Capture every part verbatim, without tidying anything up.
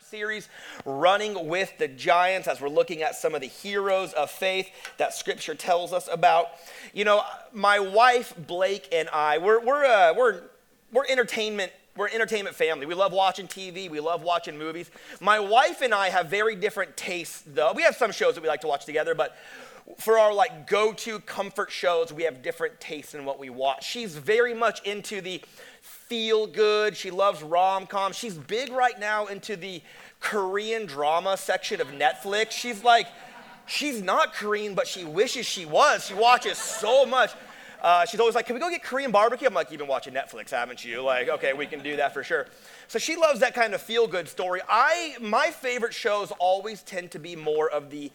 Series Running with the Giants, as we're looking at some of the heroes of faith that scripture tells us about. You know, my wife Blake and I, we're we're uh, we're we're entertainment we're an entertainment family. We love watching T V, we love watching movies. My wife and I have very different tastes though. We have some shows that we like to watch together, but for our like go-to comfort shows, we have different tastes in what we watch. She's very much into the feel good. She loves rom-com. She's big right now into the Korean drama section of Netflix. She's like, she's not Korean, but she wishes she was. She watches so much. Uh, she's always like, can we go get Korean barbecue? I'm like, you've been watching Netflix, haven't you? Like, okay, we can do that for sure. So she loves that kind of feel-good story. I, my favorite shows always tend to be more of the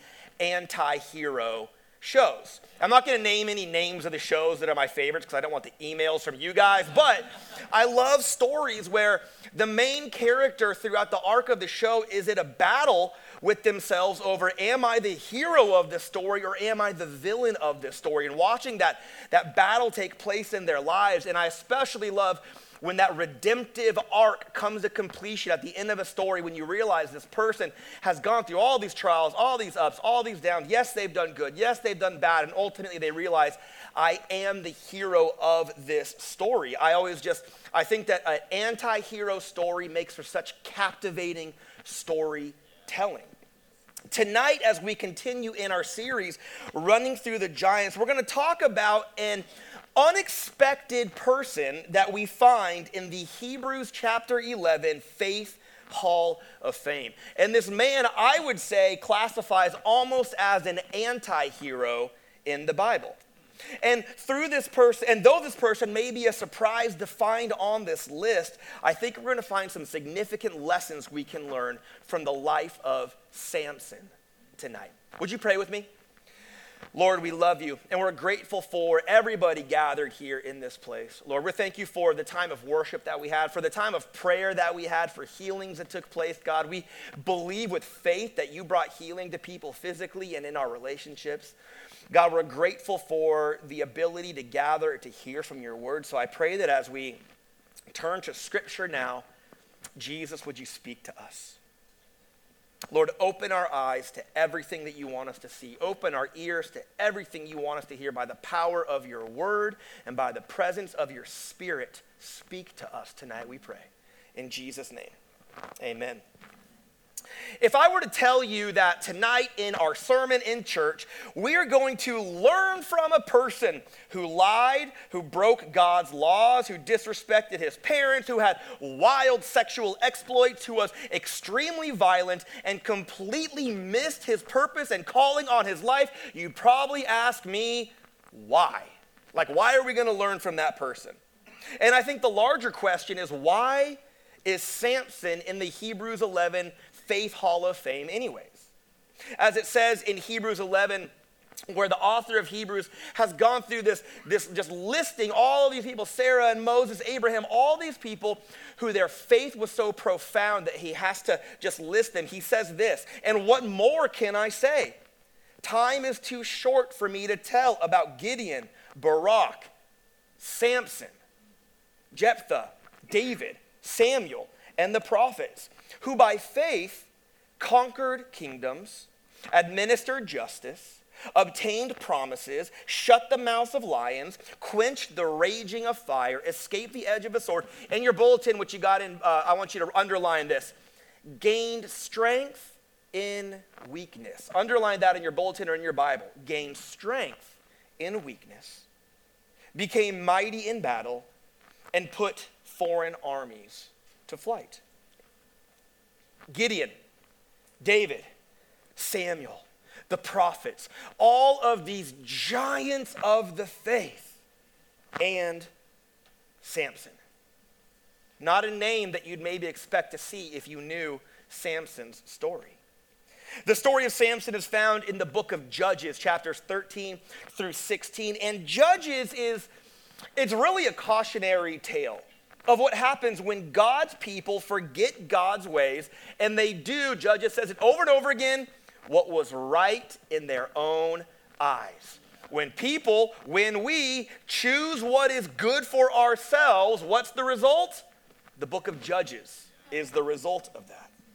anti-hero shows. I'm not going to name any names of the shows that are my favorites because I don't want the emails from you guys, but I love stories where the main character throughout the arc of the show is at a battle with themselves over, am I the hero of this story or am I the villain of this story? And watching that, that battle take place in their lives, and I especially love when that redemptive arc comes to completion at the end of a story, when you realize this person has gone through all these trials, all these ups, all these downs. Yes, they've done good. Yes, they've done bad. And ultimately they realize, I am the hero of this story. I always just, I think that an anti-hero story makes for such captivating storytelling. Tonight, as we continue in our series, Running Through the Giants, we're going to talk about an unexpected person that we find in the Hebrews chapter eleven Faith Hall of Fame. And this man, I would say, classifies almost as an anti-hero in the Bible. And through this person, and though this person may be a surprise to find on this list, I think we're going to find some significant lessons we can learn from the life of Samson tonight. Would you pray with me? Lord, we love you, and we're grateful for everybody gathered here in this place. Lord, we thank you for the time of worship that we had, for the time of prayer that we had, for healings that took place. God, we believe with faith that you brought healing to people physically and in our relationships. God, we're grateful for the ability to gather, to hear from your word. So I pray that as we turn to Scripture now, Jesus, would you speak to us? Lord, open our eyes to everything that you want us to see. Open our ears to everything you want us to hear by the power of your word and by the presence of your Spirit. Speak to us tonight, we pray. In Jesus' name, amen. If I were to tell you that tonight in our sermon in church, we are going to learn from a person who lied, who broke God's laws, who disrespected his parents, who had wild sexual exploits, who was extremely violent and completely missed his purpose and calling on his life, you'd probably ask me, why? Like, why are we going to learn from that person? And I think the larger question is, why is Samson in the Hebrews eleven Faith Hall of Fame anyways? As it says in Hebrews eleven, where the author of Hebrews has gone through this, this just listing all of these people, Sarah and Moses, Abraham, all these people who their faith was so profound that he has to just list them. He says this, and what more can I say? Time is too short for me to tell about Gideon, Barak, Samson, Jephthah, David, Samuel, and the prophets, who by faith conquered kingdoms, administered justice, obtained promises, shut the mouths of lions, quenched the raging of fire, escaped the edge of a sword. In your bulletin, which you got in, uh, I want you to underline this, gained strength in weakness. Underline that in your bulletin or in your Bible. Gained strength in weakness, became mighty in battle, and put foreign armies to flight. Gideon, David, Samuel, the prophets, all of these giants of the faith, and Samson. Not a name that you'd maybe expect to see if you knew Samson's story. The story of Samson is found in the book of Judges, chapters thirteen through sixteen, and Judges is, it's really a cautionary tale of what happens when God's people forget God's ways, and they do, Judges says it over and over again, what was right in their own eyes. When people, when we choose what is good for ourselves, what's the result? The book of Judges is the result of that.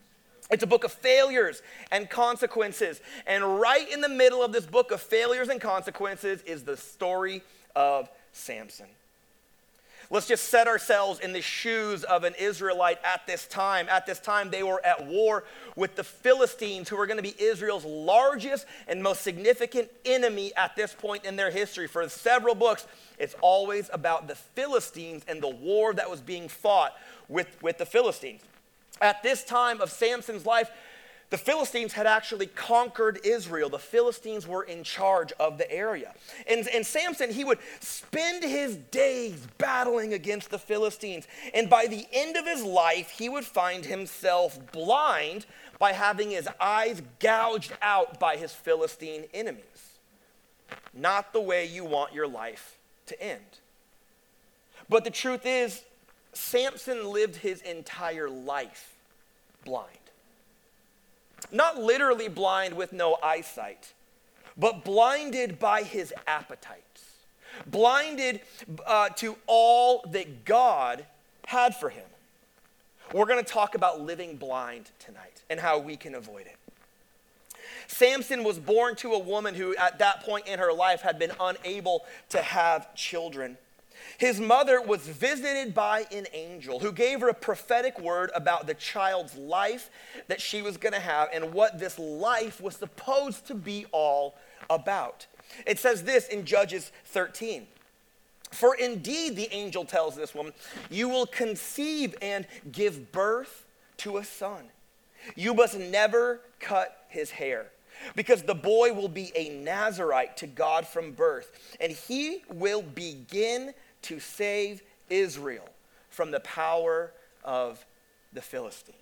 It's a book of failures and consequences. And right in the middle of this book of failures and consequences is the story of Samson. Let's just set ourselves in the shoes of an Israelite at this time. At this time, they were at war with the Philistines, who were going to be Israel's largest and most significant enemy at this point in their history. For several books, it's always about the Philistines and the war that was being fought with, with the Philistines. At this time of Samson's life, the Philistines had actually conquered Israel. The Philistines were in charge of the area. And, and Samson, he would spend his days battling against the Philistines. And by the end of his life, he would find himself blind by having his eyes gouged out by his Philistine enemies. Not the way you want your life to end. But the truth is, Samson lived his entire life blind. Not literally blind with no eyesight, but blinded by his appetites. Blinded uh, to all that God had for him. We're going to talk about living blind tonight and how we can avoid it. Samson was born to a woman who at that point in her life had been unable to have children. His mother was visited by an angel who gave her a prophetic word about the child's life that she was going to have and what this life was supposed to be all about. It says this in Judges thirteen. For indeed, the angel tells this woman, you will conceive and give birth to a son. You must never cut his hair, because the boy will be a Nazirite to God from birth, and he will begin to save Israel from the power of the Philistines.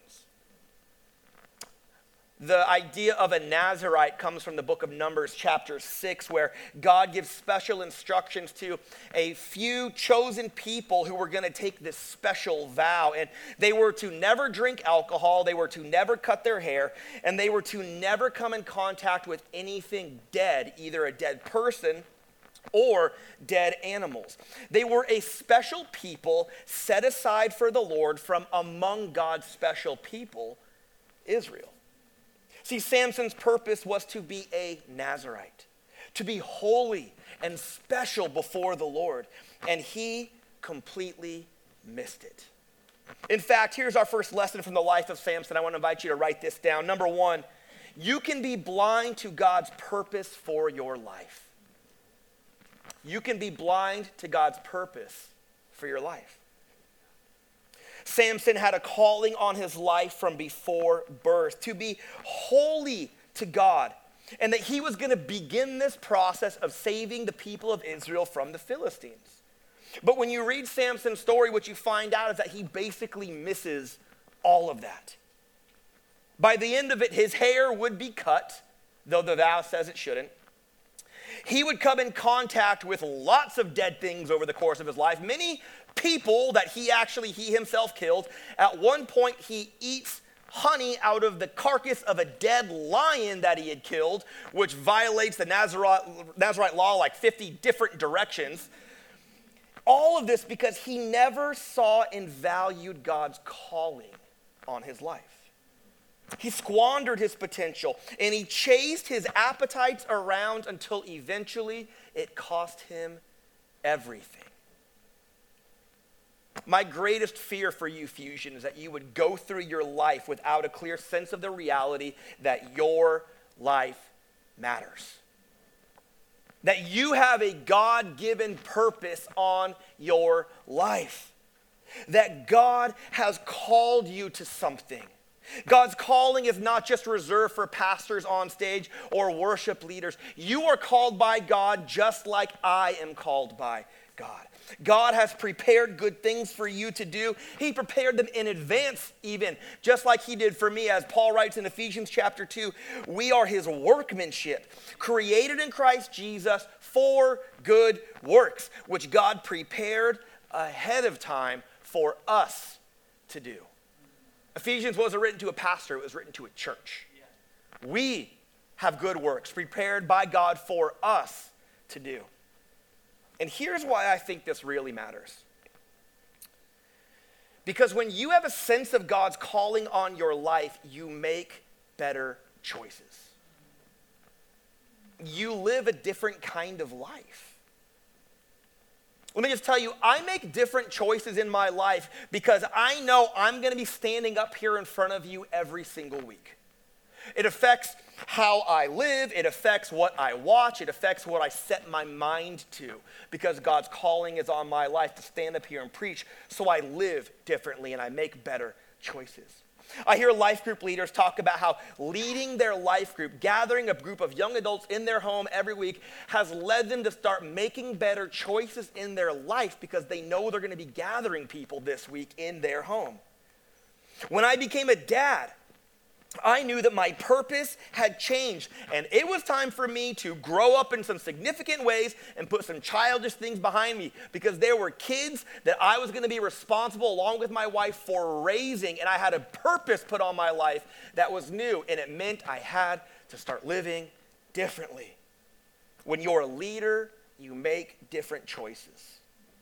The idea of a Nazirite comes from the book of Numbers chapter six, where God gives special instructions to a few chosen people who were going to take this special vow. And they were to never drink alcohol, they were to never cut their hair, and they were to never come in contact with anything dead, either a dead person or dead animals. They were a special people set aside for the Lord from among God's special people, Israel. See, Samson's purpose was to be a Nazirite, to be holy and special before the Lord, and he completely missed it. In fact, here's our first lesson from the life of Samson. I want to invite you to write this down. Number one, you can be blind to God's purpose for your life. You can be blind to God's purpose for your life. Samson had a calling on his life from before birth, to be holy to God, and that he was going to begin this process of saving the people of Israel from the Philistines. But when you read Samson's story, what you find out is that he basically misses all of that. By the end of it, his hair would be cut, though the vow says it shouldn't. He would come in contact with lots of dead things over the course of his life. Many people that he actually, he himself killed. At one point, he eats honey out of the carcass of a dead lion that he had killed, which violates the Nazarite, Nazarite law like fifty different directions. All of this because he never saw and valued God's calling on his life. He squandered his potential, and he chased his appetites around until eventually it cost him everything. My greatest fear for you, Fusion, is that you would go through your life without a clear sense of the reality that your life matters. That you have a God-given purpose on your life. That God has called you to something. God's calling is not just reserved for pastors on stage or worship leaders. You are called by God just like I am called by God. God has prepared good things for you to do. He prepared them in advance even, just like he did for me. As Paul writes in Ephesians chapter two, we are his workmanship, created in Christ Jesus for good works, which God prepared ahead of time for us to do. Ephesians wasn't written to a pastor, it was written to a church. We have good works prepared by God for us to do. And here's why I think this really matters. Because when you have a sense of God's calling on your life, you make better choices. You live a different kind of life. Let me just tell you, I make different choices in my life because I know I'm going to be standing up here in front of you every single week. It affects how I live. It affects what I watch. It affects what I set my mind to because God's calling is on my life to stand up here and preach. So I live differently and I make better choices. I hear life group leaders talk about how leading their life group, gathering a group of young adults in their home every week, has led them to start making better choices in their life because they know they're going to be gathering people this week in their home. When I became a dad, I knew that my purpose had changed, and it was time for me to grow up in some significant ways and put some childish things behind me because there were kids that I was going to be responsible along with my wife for raising, and I had a purpose put on my life that was new, and it meant I had to start living differently. When you're a leader, you make different choices.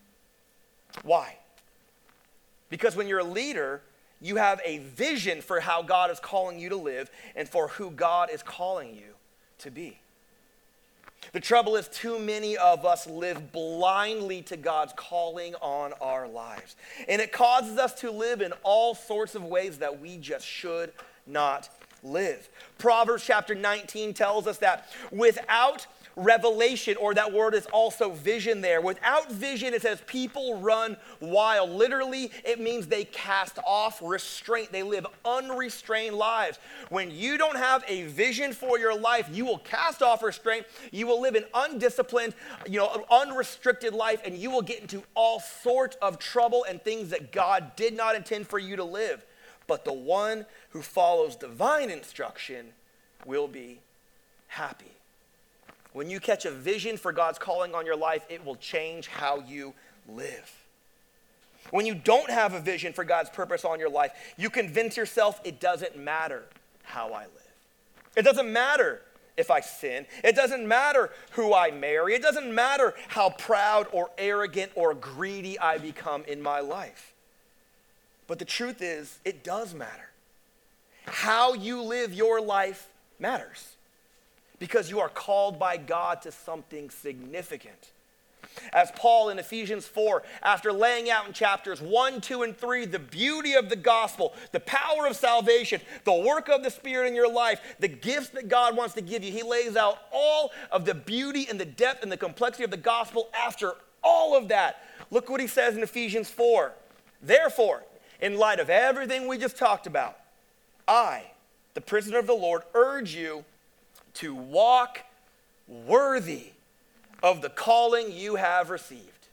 Why? Because when you're a leader, you have a vision for how God is calling you to live and for who God is calling you to be. The trouble is too many of us live blindly to God's calling on our lives. And it causes us to live in all sorts of ways that we just should not live. Proverbs chapter nineteen tells us that without revelation, or that word is also vision there. Without vision, it says people run wild. Literally, it means they cast off restraint. They live unrestrained lives. When you don't have a vision for your life, you will cast off restraint. You will live an undisciplined, you know, unrestricted life, and you will get into all sorts of trouble and things that God did not intend for you to live. But the one who follows divine instruction will be happy. When you catch a vision for God's calling on your life, it will change how you live. When you don't have a vision for God's purpose on your life, you convince yourself it doesn't matter how I live. It doesn't matter if I sin. It doesn't matter who I marry. It doesn't matter how proud or arrogant or greedy I become in my life. But the truth is, it does matter. How you live your life matters. Because you are called by God to something significant. As Paul in Ephesians four, after laying out in chapters one, two, and three, the beauty of the gospel, the power of salvation, the work of the Spirit in your life, the gifts that God wants to give you, he lays out all of the beauty and the depth and the complexity of the gospel. After all of that, look what he says in Ephesians four. Therefore, in light of everything we just talked about, I, the prisoner of the Lord, urge you to walk worthy of the calling you have received.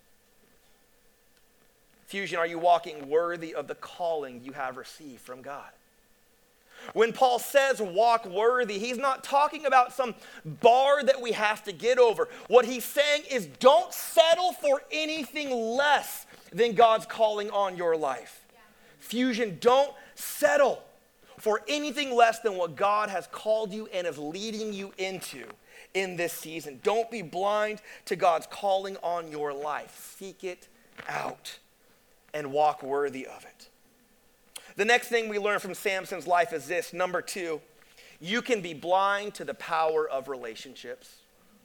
Fusion, are you walking worthy of the calling you have received from God? When Paul says walk worthy, he's not talking about some bar that we have to get over. What he's saying is don't settle for anything less than God's calling on your life. Yeah. Fusion, don't settle for anything less than what God has called you and is leading you into in this season. Don't be blind to God's calling on your life. Seek it out and walk worthy of it. The next thing we learn from Samson's life is this. Number two, you can be blind to the power of relationships.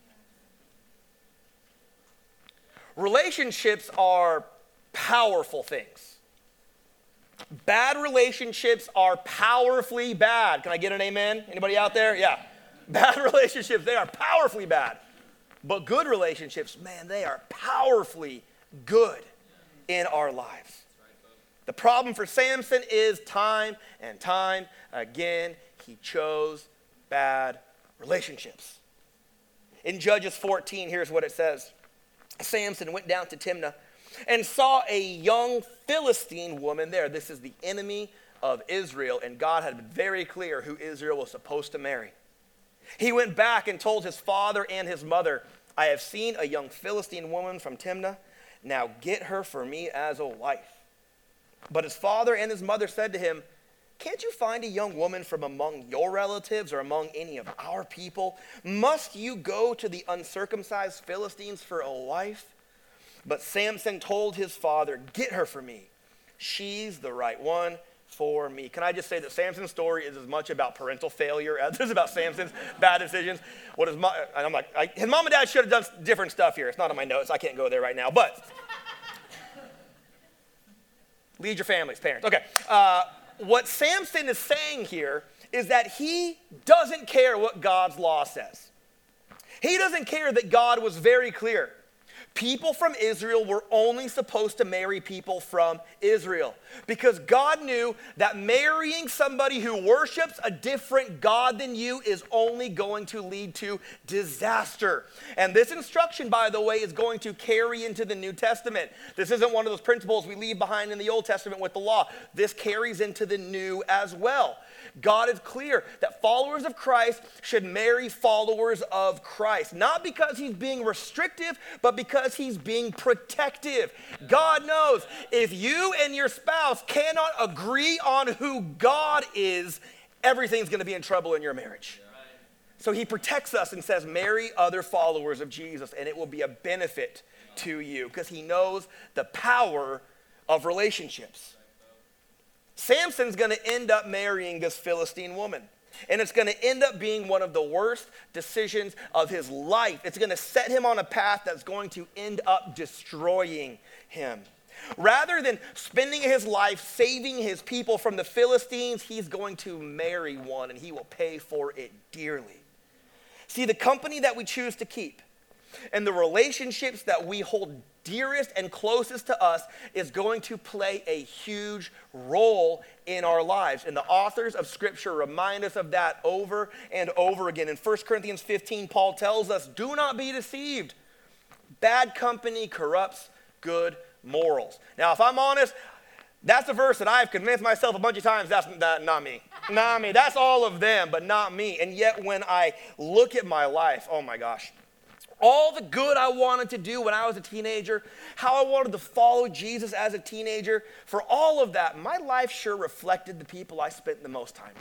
Relationships are powerful things. Bad relationships are powerfully bad. Can I get an amen? Anybody out there? Yeah. Bad relationships, they are powerfully bad. But good relationships, man, they are powerfully good in our lives. The problem for Samson is time and time again, he chose bad relationships. In Judges fourteen, here's what it says. Samson went down to Timnah and saw a young Philistine woman there. This is the enemy of Israel, and God had been very clear who Israel was supposed to marry. He went back and told his father and his mother, I have seen a young Philistine woman from Timnah. Now get her for me as a wife. But his father and his mother said to him, can't you find a young woman from among your relatives or among any of our people? Must you go to the uncircumcised Philistines for a wife? But Samson told his father, get her for me, She's the right one for me. Can I just say that Samson's story is as much about parental failure as it is about Samson's bad decisions? What is my, and I'm like, I, his mom and dad should have done different stuff here. It's not on my notes. I can't go there right now. But lead your families, parents. Okay. Uh, what Samson is saying here is that he doesn't care what God's law says. He doesn't care that God was very clear. People from Israel were only supposed to marry people from Israel because God knew that marrying somebody who worships a different God than you is only going to lead to disaster. And this instruction, by the way, is going to carry into the New Testament. This isn't one of those principles we leave behind in the Old Testament with the law. This carries into the New as well. God is clear that followers of Christ should marry followers of Christ. Not because he's being restrictive, but because he's being protective. God knows if you and your spouse cannot agree on who God is, everything's going to be in trouble in your marriage. So he protects us and says, marry other followers of Jesus, and it will be a benefit to you because he knows the power of relationships. Samson's going to end up marrying this Philistine woman. And it's going to end up being one of the worst decisions of his life. It's going to set him on a path that's going to end up destroying him. Rather than spending his life saving his people from the Philistines, he's going to marry one and he will pay for it dearly. See, the company that we choose to keep and the relationships that we hold dearest and closest to us is going to play a huge role in our lives. And the authors of Scripture remind us of that over and over again. In First Corinthians fifteen, Paul tells us, do not be deceived. Bad company corrupts good morals. Now, if I'm honest, that's a verse that I've convinced myself a bunch of times that's that, not me. Not me. That's all of them, but not me. And yet when I look at my life, oh my gosh, all the good I wanted to do when I was a teenager, how I wanted to follow Jesus as a teenager, for all of that, my life sure reflected the people I spent the most time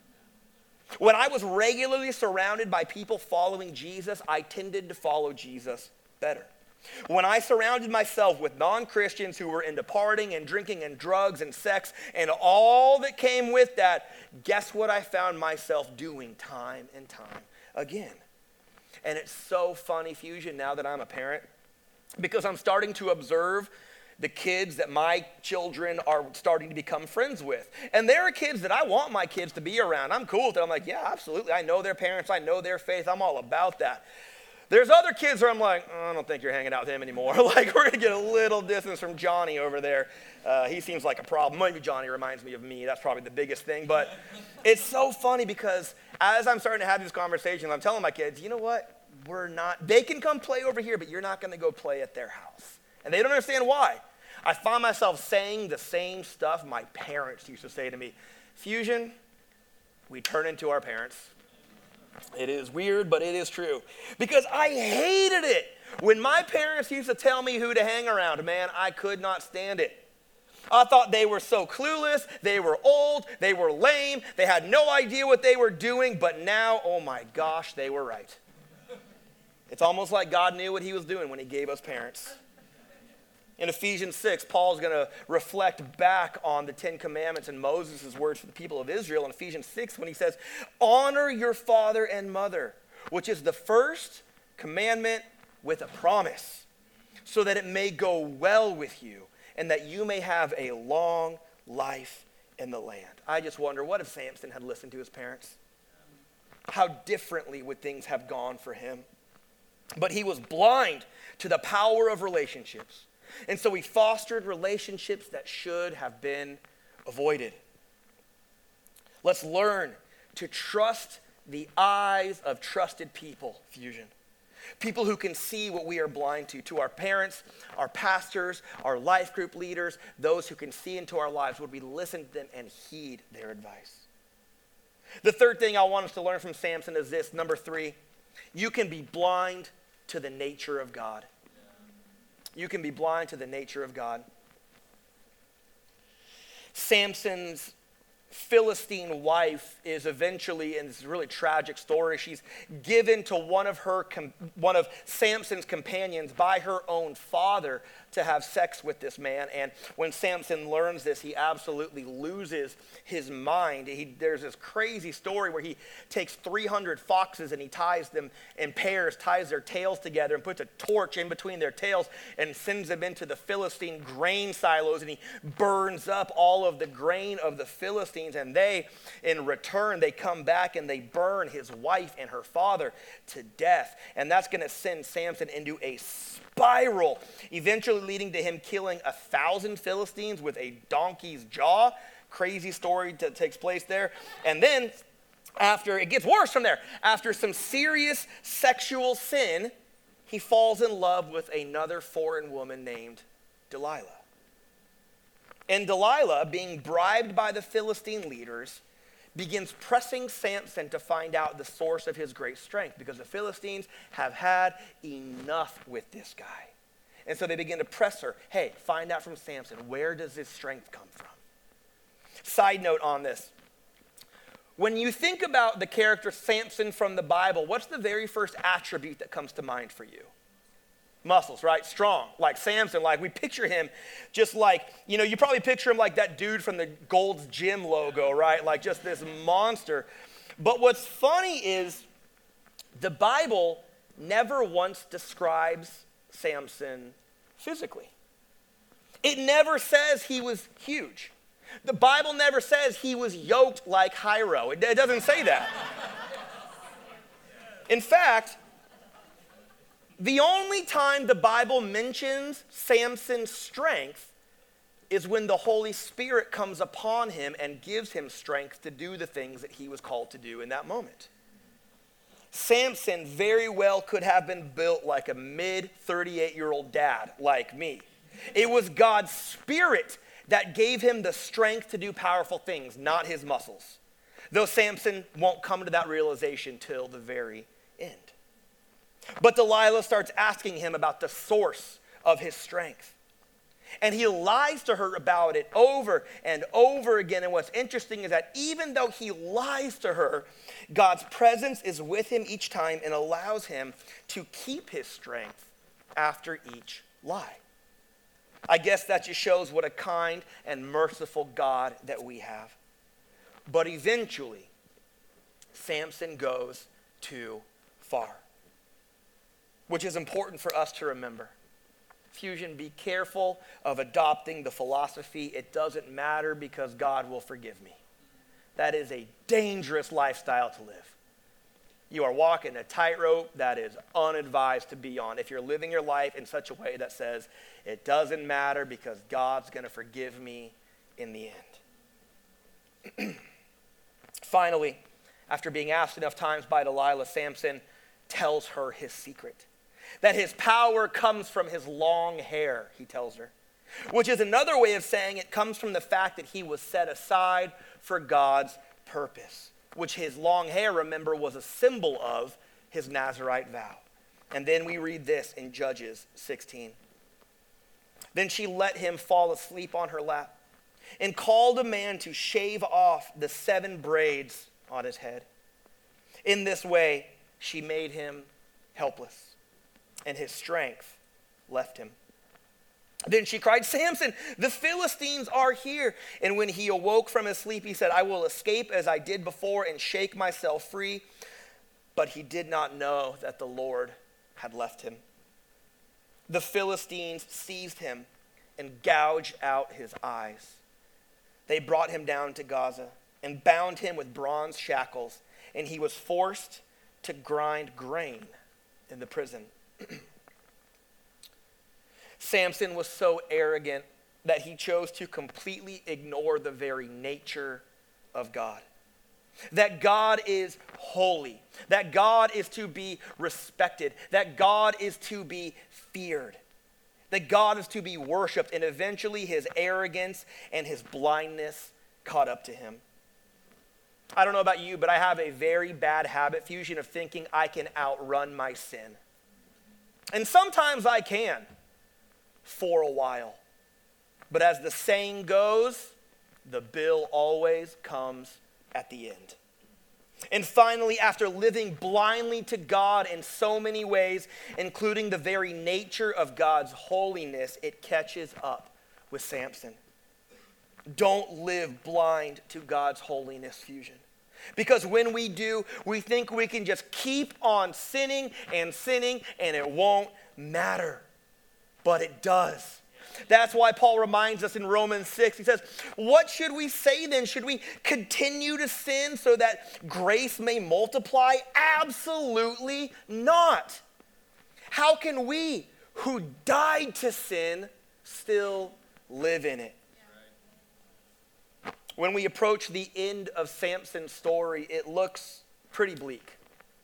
with. When I was regularly surrounded by people following Jesus, I tended to follow Jesus better. When I surrounded myself with non-Christians who were into partying and drinking and drugs and sex and all that came with that, guess what I found myself doing time and time again? And it's so funny, Fusion, now that I'm a parent, because I'm starting to observe the kids that my children are starting to become friends with. And there are kids that I want my kids to be around. I'm cool with it. I'm like, yeah, absolutely. I know their parents. I know their faith. I'm all about that. There's other kids where I'm like, oh, I don't think you're hanging out with him anymore. Like, we're going to get a little distance from Johnny over there. Uh, he seems like a problem. Maybe Johnny reminds me of me. That's probably the biggest thing. But it's so funny because as I'm starting to have these conversations, I'm telling my kids, you know what? We're not, they can come play over here, but you're not going to go play at their house. And they don't understand why. I find myself saying the same stuff my parents used to say to me. Fusion, we turn into our parents. It is weird, but it is true. Because I hated it. When my parents used to tell me who to hang around, man, I could not stand it. I thought they were so clueless, they were old, they were lame, they had no idea what they were doing, but now, oh my gosh, they were right. It's almost like God knew what he was doing when he gave us parents. In Ephesians six, Paul's going to reflect back on the Ten Commandments and Moses' words for the people of Israel in Ephesians six when he says, honor your father and mother, which is the first commandment with a promise, so that it may go well with you and that you may have a long life in the land. I just wonder, what if Samson had listened to his parents? How differently would things have gone for him? But he was blind to the power of relationships. And so he fostered relationships that should have been avoided. Let's learn to trust the eyes of trusted people, Fusion. People who can see what we are blind to. To our parents, our pastors, our life group leaders, those who can see into our lives, would we listen to them and heed their advice? The third thing I want us to learn from Samson is this, number three. You can be blind to the nature of God. You can be blind to the nature of God. Samson's Philistine wife is eventually, and this is a really tragic story, she's given to one of her com- one of Samson's companions by her own father to have sex with this man. And when Samson learns this, he absolutely loses his mind. He, there's this crazy story where he takes three hundred foxes and he ties them in pairs, ties their tails together and puts a torch in between their tails and sends them into the Philistine grain silos, and he burns up all of the grain of the Philistines. And they, in return, they come back and they burn his wife and her father to death. And that's going to send Samson into a spiral, eventually leading to him killing a thousand Philistines with a donkey's jaw. Crazy story that takes place there. And then, after, it gets worse from there. After some serious sexual sin, he falls in love with another foreign woman named Delilah. And Delilah, being bribed by the Philistine leaders, begins pressing Samson to find out the source of his great strength, because the Philistines have had enough with this guy. And so they begin to press her, hey, find out from Samson, where does his strength come from? Side note on this. When you think about the character Samson from the Bible, what's the very first attribute that comes to mind for you? Muscles, right? Strong, like Samson. Like we picture him just like, you know, you probably picture him like that dude from the Gold's Gym logo, right? Like just this monster. But what's funny is the Bible never once describes Samson physically. It never says he was huge. The Bible never says he was yoked like Hiro. It, it doesn't say that. In fact, the only time the Bible mentions Samson's strength is when the Holy Spirit comes upon him and gives him strength to do the things that he was called to do in that moment. Samson very well could have been built like a mid thirty-eight-year-old dad like me. It was God's Spirit that gave him the strength to do powerful things, not his muscles. Though Samson won't come to that realization till the very end. But Delilah starts asking him about the source of his strength. And he lies to her about it over and over again. And what's interesting is that even though he lies to her, God's presence is with him each time and allows him to keep his strength after each lie. I guess that just shows what a kind and merciful God that we have. But eventually, Samson goes too far, which is important for us to remember. Fusion, be careful of adopting the philosophy, it doesn't matter because God will forgive me. That is a dangerous lifestyle to live. You are walking a tightrope that is unadvised to be on if you're living your life in such a way that says, it doesn't matter because God's going to forgive me in the end. Finally, after being asked enough times by Delilah, Samson tells her his secret. That his power comes from his long hair, he tells her. Which is another way of saying it comes from the fact that he was set aside for God's purpose. Which his long hair, remember, was a symbol of his Nazirite vow. And then we read this in Judges sixteen. Then she let him fall asleep on her lap and called a man to shave off the seven braids on his head. In this way, she made him helpless, and his strength left him. Then she cried, Samson, the Philistines are here. And when he awoke from his sleep, he said, I will escape as I did before and shake myself free. But he did not know that the Lord had left him. The Philistines seized him and gouged out his eyes. They brought him down to Gaza and bound him with bronze shackles, and he was forced to grind grain in the prison. Samson was so arrogant that he chose to completely ignore the very nature of God. That God is holy, that God is to be respected, that God is to be feared, that God is to be worshiped, and eventually his arrogance and his blindness caught up to him. I don't know about you, but I have a very bad habit, Fusion, of thinking I can outrun my sin. And sometimes I can, for a while. But as the saying goes, the bill always comes at the end. And finally, after living blindly to God in so many ways, including the very nature of God's holiness, it catches up with Samson. Don't live blind to God's holiness, Fusion. Because when we do, we think we can just keep on sinning and sinning and it won't matter. But it does. That's why Paul reminds us in Romans six, he says, what should we say then? Should we continue to sin so that grace may multiply? Absolutely not. How can we who died to sin still live in it? When we approach the end of Samson's story, it looks pretty bleak.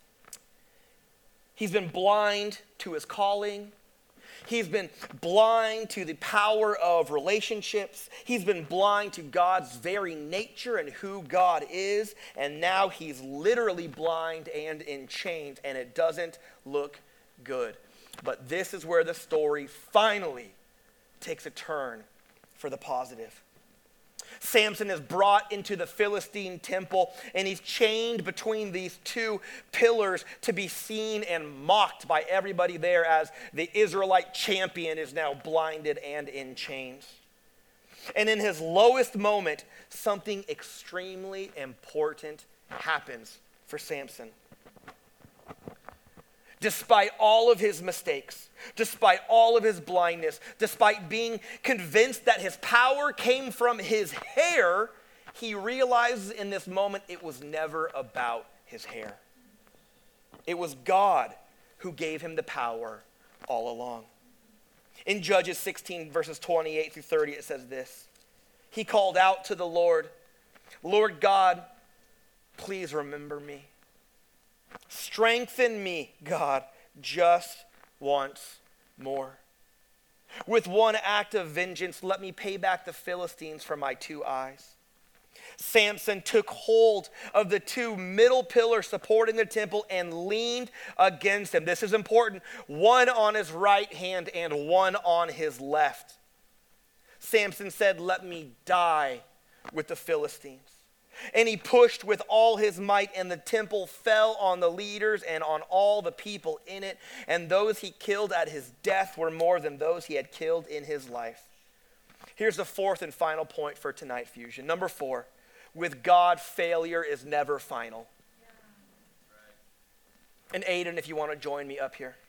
He's been blind to his calling. He's been blind to the power of relationships. He's been blind to God's very nature and who God is. And now he's literally blind and in chains, and it doesn't look good. But this is where the story finally takes a turn for the positive. Samson is brought into the Philistine temple, and he's chained between these two pillars to be seen and mocked by everybody there as the Israelite champion is now blinded and in chains. And in his lowest moment, something extremely important happens for Samson. Despite all of his mistakes, despite all of his blindness, despite being convinced that his power came from his hair, he realizes in this moment it was never about his hair. It was God who gave him the power all along. In Judges sixteen, verses twenty-eight through thirty, it says this. He called out to the Lord, Lord God, please remember me. Strengthen me, God, just once more. With one act of vengeance, let me pay back the Philistines for my two eyes. Samson took hold of the two middle pillars supporting the temple and leaned against them. This is important. One on his right hand and one on his left. Samson said, let me die with the Philistines. And he pushed with all his might, and the temple fell on the leaders and on all the people in it. And those he killed at his death were more than those he had killed in his life. Here's the fourth and final point for tonight, Fusion. Number four, with God, failure is never final. And Aiden, if you want to join me up here.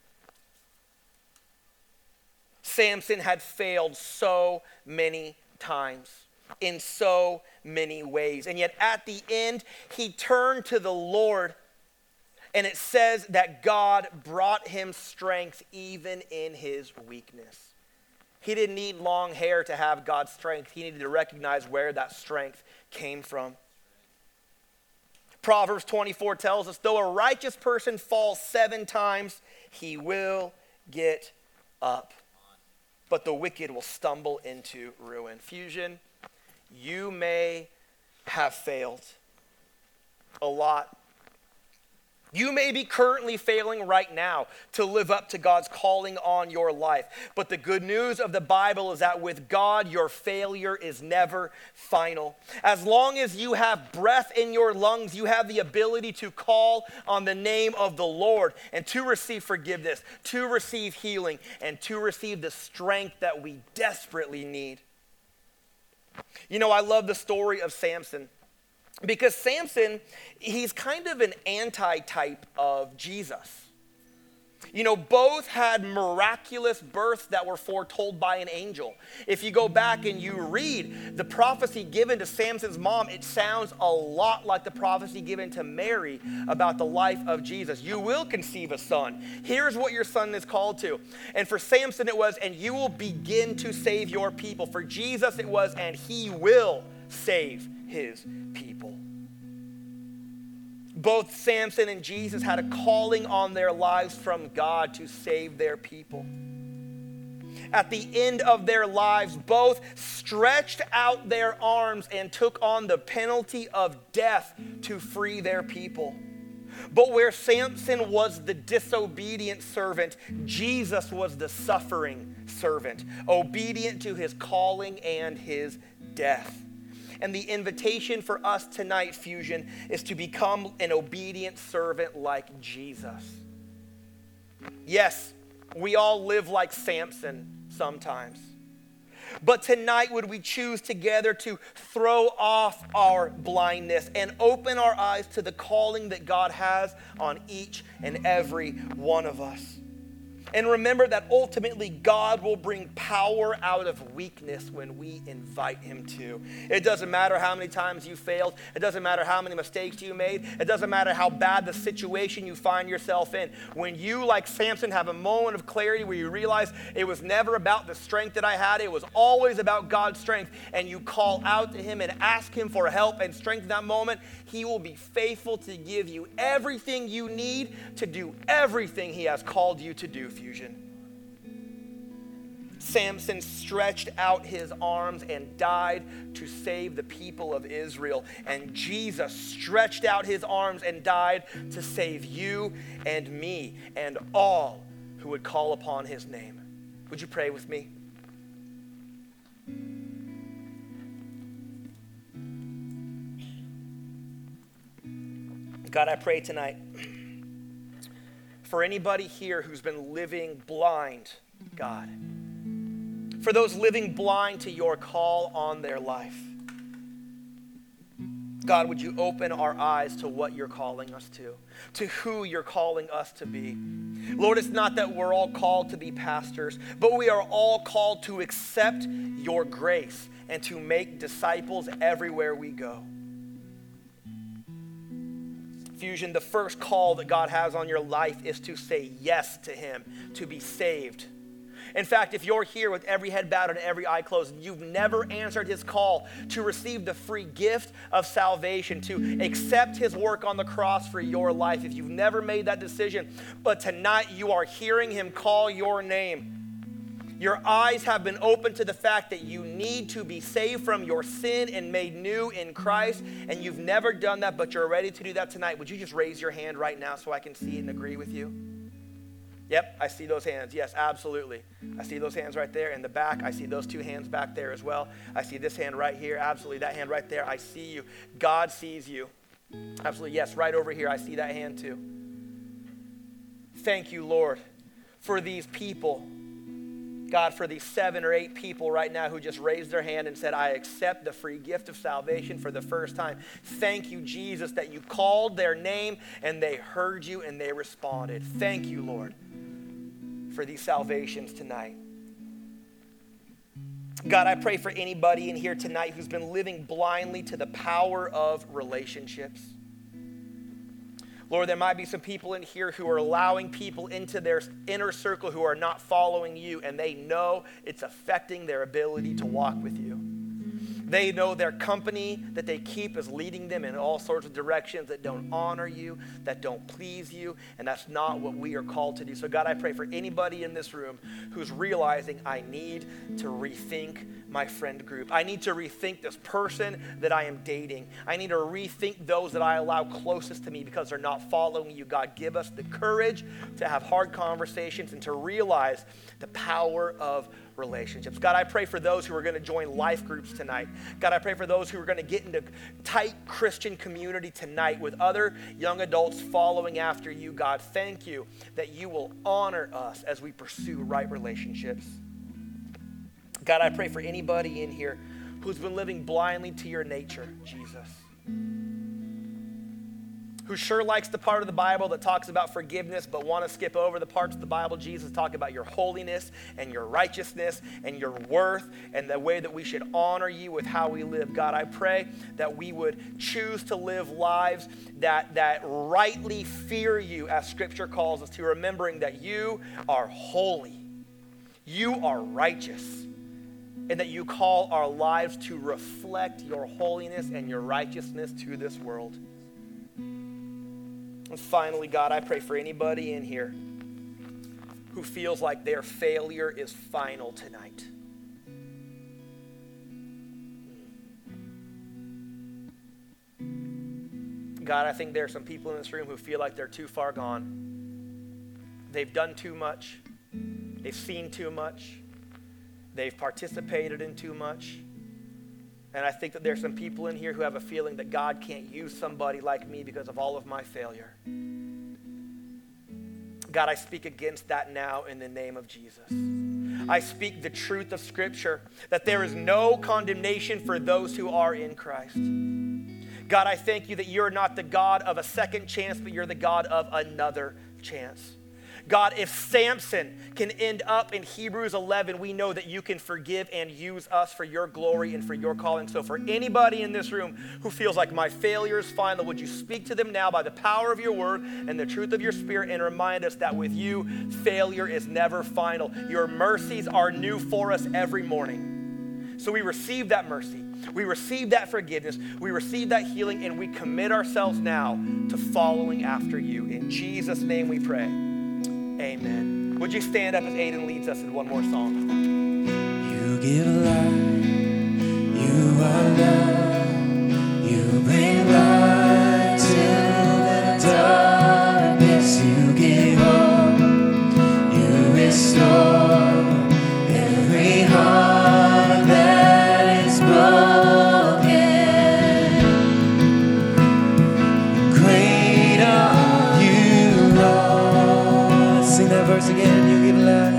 Samson had failed so many times, in so many ways. And yet at the end, he turned to the Lord, and it says that God brought him strength even in his weakness. He didn't need long hair to have God's strength. He needed to recognize where that strength came from. Proverbs twenty-four tells us, though a righteous person falls seven times, he will get up. But the wicked will stumble into ruin. Fusion, you may have failed a lot. You may be currently failing right now to live up to God's calling on your life. But the good news of the Bible is that with God, your failure is never final. As long as you have breath in your lungs, you have the ability to call on the name of the Lord and to receive forgiveness, to receive healing, and to receive the strength that we desperately need. You know, I love the story of Samson. Because Samson, he's kind of an anti-type of Jesus. You know, both had miraculous births that were foretold by an angel. If you go back and you read the prophecy given to Samson's mom, it sounds a lot like the prophecy given to Mary about the life of Jesus. You will conceive a son. Here's what your son is called to. And for Samson it was, and you will begin to save your people. For Jesus it was, and he will save his people. Both Samson and Jesus had a calling on their lives from God to save their people. At the end of their lives, both stretched out their arms and took on the penalty of death to free their people. But where Samson was the disobedient servant, Jesus was the suffering servant, obedient to his calling and his death. And the invitation for us tonight, Fusion, is to become an obedient servant like Jesus. Yes, we all live like Samson sometimes. But tonight, would we choose together to throw off our blindness and open our eyes to the calling that God has on each and every one of us? And remember that ultimately God will bring power out of weakness when we invite him to. It doesn't matter how many times you failed. It doesn't matter how many mistakes you made. It doesn't matter how bad the situation you find yourself in. When you, like Samson, have a moment of clarity where you realize it was never about the strength that I had, it was always about God's strength, and you call out to him and ask him for help and strength in that moment, he will be faithful to give you everything you need to do everything he has called you to do, Fusion. Samson stretched out his arms and died to save the people of Israel. And Jesus stretched out his arms and died to save you and me and all who would call upon his name. Would you pray with me? God, I pray tonight for anybody here who's been living blind, God. For those living blind to your call on their life. God, would you open our eyes to what you're calling us to, to who you're calling us to be. Lord, it's not that we're all called to be pastors, but we are all called to accept your grace and to make disciples everywhere we go. Fusion, the first call that God has on your life is to say yes to him, to be saved. In fact, if you're here with every head bowed and every eye closed, and you've never answered his call to receive the free gift of salvation, to accept his work on the cross for your life, if you've never made that decision, but tonight you are hearing him call your name, your eyes have been opened to the fact that you need to be saved from your sin and made new in Christ, and you've never done that, but you're ready to do that tonight, would you just raise your hand right now so I can see it and agree with you? Yep, I see those hands. Yes, absolutely. I see those hands right there in the back. I see those two hands back there as well. I see this hand right here. Absolutely, that hand right there. I see you. God sees you. Absolutely, yes, right over here. I see that hand too. Thank you, Lord, for these people. God, for these seven or eight people right now who just raised their hand and said, I accept the free gift of salvation for the first time. Thank you, Jesus, that you called their name and they heard you and they responded. Thank you, Lord, for these salvations tonight. God, I pray for anybody in here tonight who's been living blindly to the power of relationships. Lord, there might be some people in here who are allowing people into their inner circle who are not following you, and they know it's affecting their ability to walk with you. They know their company that they keep is leading them in all sorts of directions that don't honor you, that don't please you, and that's not what we are called to do. So God, I pray for anybody in this room who's realizing I need to rethink my friend group. I need to rethink this person that I am dating. I need to rethink those that I allow closest to me because they're not following you. God, give us the courage to have hard conversations and to realize the power of relationships. God, I pray for those who are going to join life groups tonight. God, I pray for those who are going to get into tight Christian community tonight with other young adults following after you. God, thank you that you will honor us as we pursue right relationships. God, I pray for anybody in here who's been living blindly to your nature, Jesus. Who sure likes the part of the Bible that talks about forgiveness, but want to skip over the parts of the Bible, Jesus, talk about your holiness and your righteousness and your worth and the way that we should honor you with how we live. God, I pray that we would choose to live lives that, that rightly fear you, as Scripture calls us to, remembering that you are holy, you are righteous, and that you call our lives to reflect your holiness and your righteousness to this world. And finally, God, I pray for anybody in here who feels like their failure is final tonight. God, I think there are some people in this room who feel like they're too far gone. They've done too much. They've seen too much. They've participated in too much. And I think that there's some people in here who have a feeling that God can't use somebody like me because of all of my failure. God, I speak against that now in the name of Jesus. I speak the truth of Scripture, that there is no condemnation for those who are in Christ. God, I thank you that you're not the God of a second chance, but you're the God of another chance. God, if Samson can end up in Hebrews eleven, we know that you can forgive and use us for your glory and for your calling. So for anybody in this room who feels like my failure is final, would you speak to them now by the power of your word and the truth of your Spirit and remind us that with you, failure is never final. Your mercies are new for us every morning. So we receive that mercy. We receive that forgiveness. We receive that healing, and we commit ourselves now to following after you. In Jesus' name we pray. Amen. Would you stand up as Aiden leads us in one more song? You give life, you are love, you bring light to the darkness, you give hope, you restore every heart that is broken. Great are you, Lord. Sing that verse again. You give life.